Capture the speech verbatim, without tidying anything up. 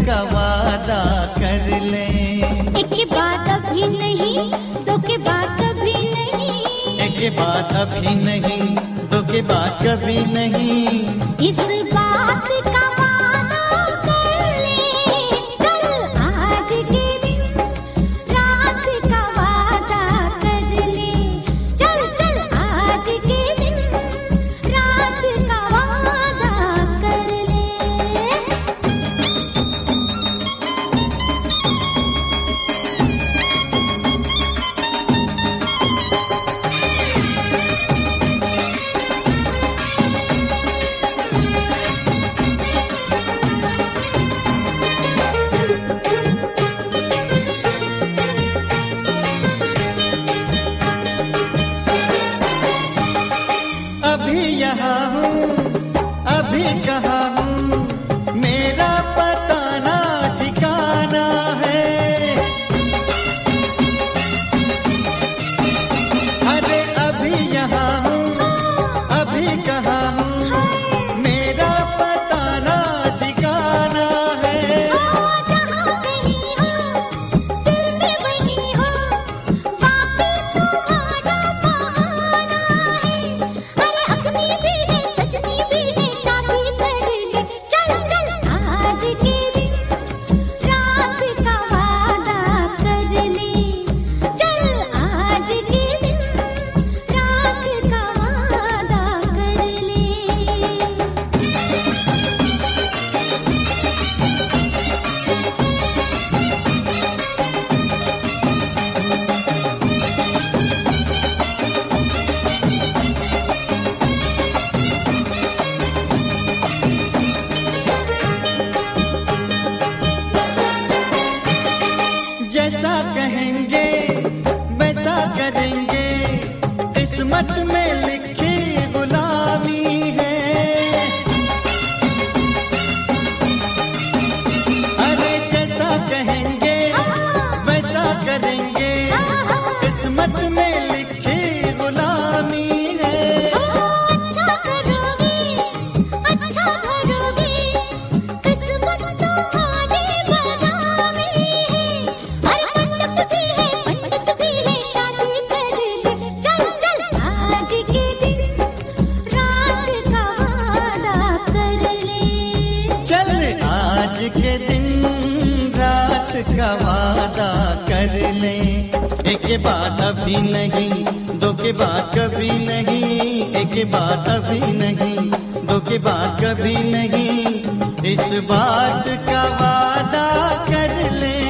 का वादा कर ले। एक के बाद अभी नहीं, दो के बाद अभी नहीं, एक के बाद अभी नहीं, दो के बाद कभी नहीं, इस बात का वादा कर ले। चल आज के दिन रात का वादा कर ले। चल चल आज के दिन रात का वादा कर ले। अभी यहाँ हूँ, अभी कहाँ हूँ, मेरा पता ना ठिकाना है। अरे अभी यहाँ हूँ, अभी कहाँ हूँ, मेरा पता ना ठिकाना है। जहाँ कहीं हो दिल में वहीं हो, बाकी तुम्हारा बहाना है। अरे अग्नि भी है सजनी भी है, शादी कर ले। चल चल आज के दिन रात का वादा कर ले। चल आज के दिन रात का वादा कर ले। जैसा कहेंगे वैसा करेंगे, किस्मत में लिखी गुलामी है। अरे जैसा कहेंगे वैसा करेंगे, किस्मत में लिखी गुलामी है। अच्छा करोगे अच्छा भरोगे, किस्मत तुम्हारी बदामी है। अरे पंडित भी है पंडित भी है, शादी कर ले। चल चल आज के दिन रात का वादा कर ले। चल आज के दिन रात का वादा कर ले। एक के बाद अभी नहीं, दो के बाद कभी नहीं, एक के बाद अभी नहीं, दो के बाद कभी नहीं, इस बात का वादा कर ले।